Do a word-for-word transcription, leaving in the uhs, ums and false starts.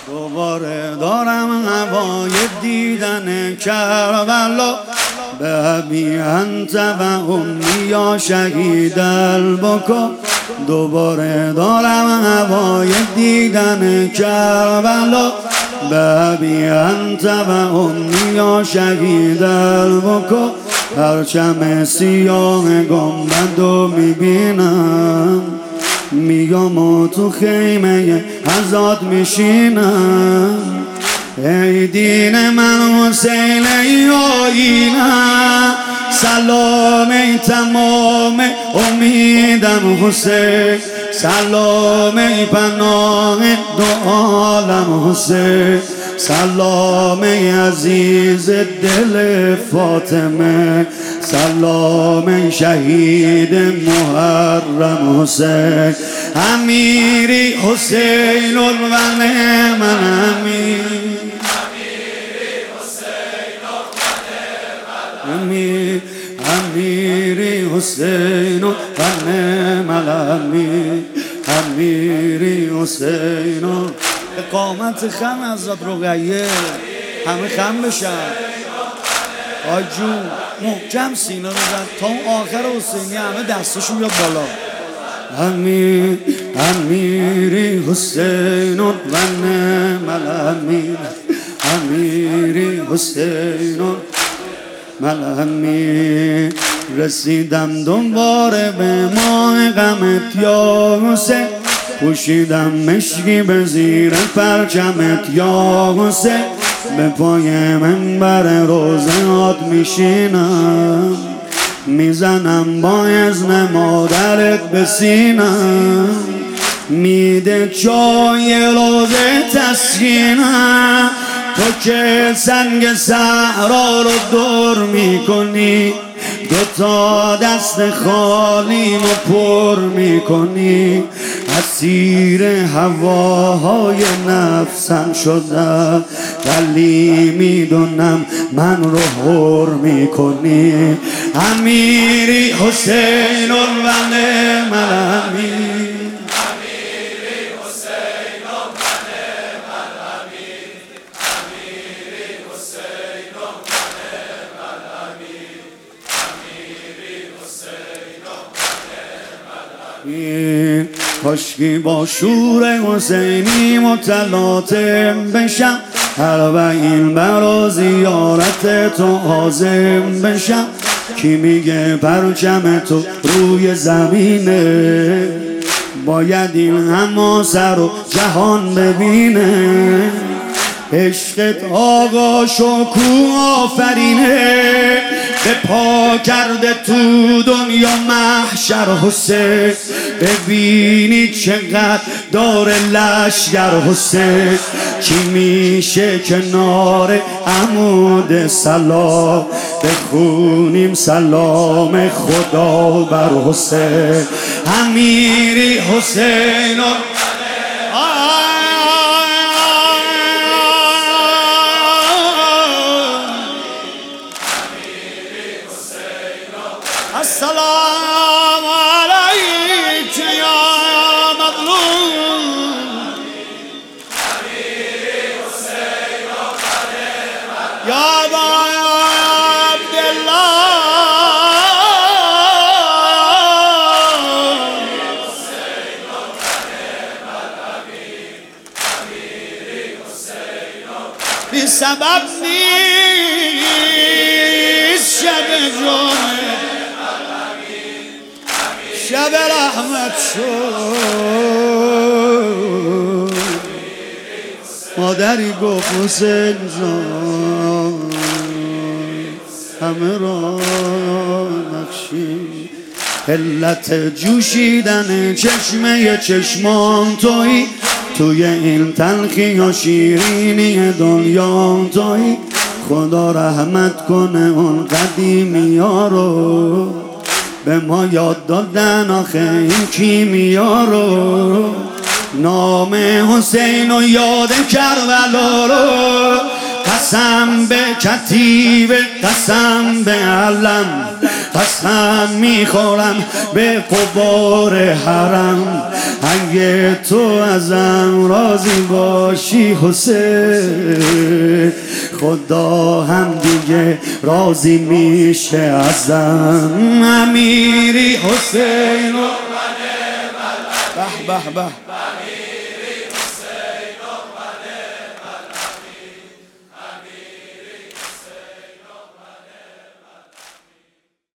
دوباره دارم هوای دیدن کربلا، به ابی انت و امی یا شهید البکا. دوباره دارم هوای دیدن کربلا، به ابی انت و امی یا شهید البکا. پرچم سیاه گنبدو میبینم، میگم و تو خیمه ازاد میشینم. ای دین من حسین ای آینم، سلام ای تمام امیدم حسین، سلام ای پناه دو عالم حسین، سلام ای عزیز دل فاطمه، سلام ای شهید محرم حسین. امیری حسین الولی من امیر، امیر امیری حسین و غنم الامیر، امیری حسین و اقامت خم حضرت رقیه، همه خم بشن. آی جون محکم سینه رو زن تا اون آخر حسینی همه دستشون بیاد بالا. امیر امیری حسین و غنم الامیر، امیری حسین و ملهمی. رسیدم دوباره به ماه غمت یا حسین، پوشیدم مشکی به زیر پرچمت یا حسین. به پای منبر روضه‌ات میشینم، میزنم با اذن مادرت به سینم. میده چای روضه تسکینم، تو که سنگ صحرا رو دور میکنی، دوتا دست خالیم رو پر میکنی. اسیر هواهای نفسم شدم، ولی میدونم من رو حر میکنی. امیری حسین الولی من امیر، کاشکی با شور حسینی متلاطم بشم، اربعین برا زیارت تو عازم بشم. کی میگه پرچم تو روی زمینه، باید این حماسه رو جهان ببینه. عشقت آقا شکوه آفرینه، به پا کرده تو دنیا محشر حسین. ببینی چقدر داره لشگر حسین، کی میشه کنار عمود سلام، بخونیم سلام خدا بر حسین. امیری حسین السلام علیک یا مظلوم، امیری حسین و غنم یا ابا عبدالله، حسین و غنم الامیر، امیری حسین و غنم. بی سبب نیست شب جمعه، شب رحمت شد. مادری گفت حسین جان همه را نقشی، علت جوشیدن چشمه چشمان تویی، توی این تلخی و شیرینی دنیا تویی. خدا رحمت کنه اون قدیمی ها رو، به ما یاد دادن آخه این کیمیا رو. نام حسین و یاد کربلا رو، قسم به کتیبه قسم به علم، قسم میخورم به قبار حرم اگه تو ازم راضی باشی حسین خدا هم دیگه راضی میشه ازم. امیری حسین و به به به